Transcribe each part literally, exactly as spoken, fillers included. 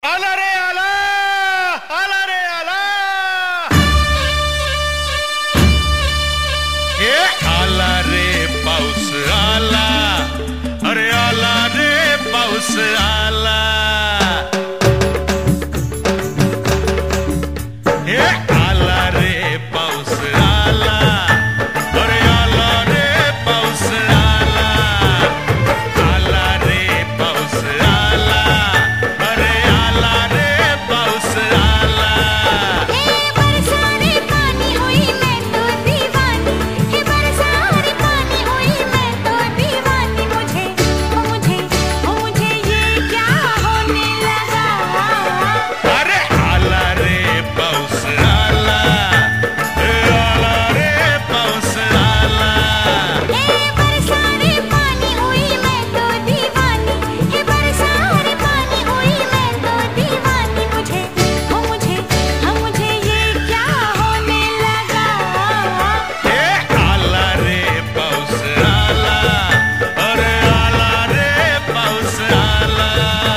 आला रे आला, आला रे आला, ये आला रे पाऊस आला, अरे आला रे पाऊस आला, ये आला रे पाऊस आला, अरे आला रे पाऊस आला, आला रे पाऊस आला, अरे आला रे पाऊस आला। हे बरसा रे पानी हुई मैं तो दीवानी, हे बरसा रे पानी हुई मैं तो दीवानी, मुझे ओ मुझे ओ मुझे ये क्या होने लगा। अरे आला रे पाऊस आला, आला रे पाऊस आला। हे बरसा रे पानी हुई मैं तो दीवानी, हे बरसा रे पानी हुई मैं तो दीवानी, मुझे ओ मुझे ओ मुझे ये क्या होने लगा। ये आला रे पाऊस आला, अरे आला रे पाऊस आला।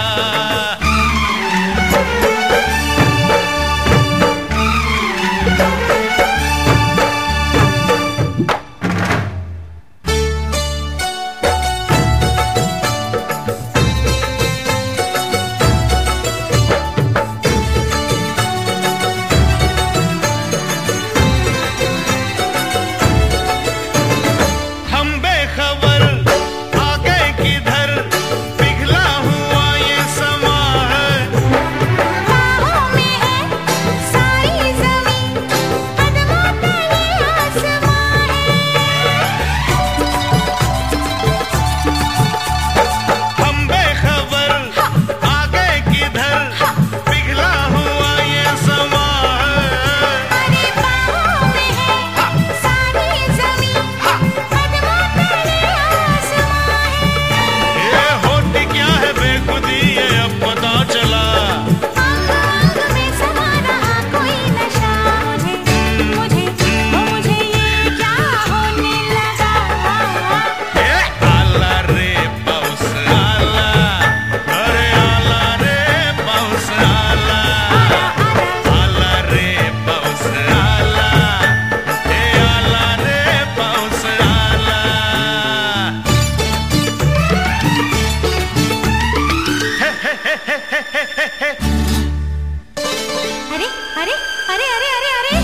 हम बेखबर आ गए किधर, पिघला हुआ ये समा है। बाहों में है सारी ज़मीं, कदमों तले आसमां है। हम बेखबर आ गए किधर, पिघला हुआ ये समा है। अरे बाहों में है सारी ज़मीं, कदमों तले आसमां है। ये होती क्या है बेखुदी, ये अब पता चला। अंग अंग में समा रहा कोई नशा, मुझे मुझे ओ मुझे ये क्या होने लगा। ये आला रे पाऊस आला, अरे आला रे पाऊस आला, आला रे पाऊस आला, ये आला रे पाऊस आला। अरे अरे अरे अरे अरे अरे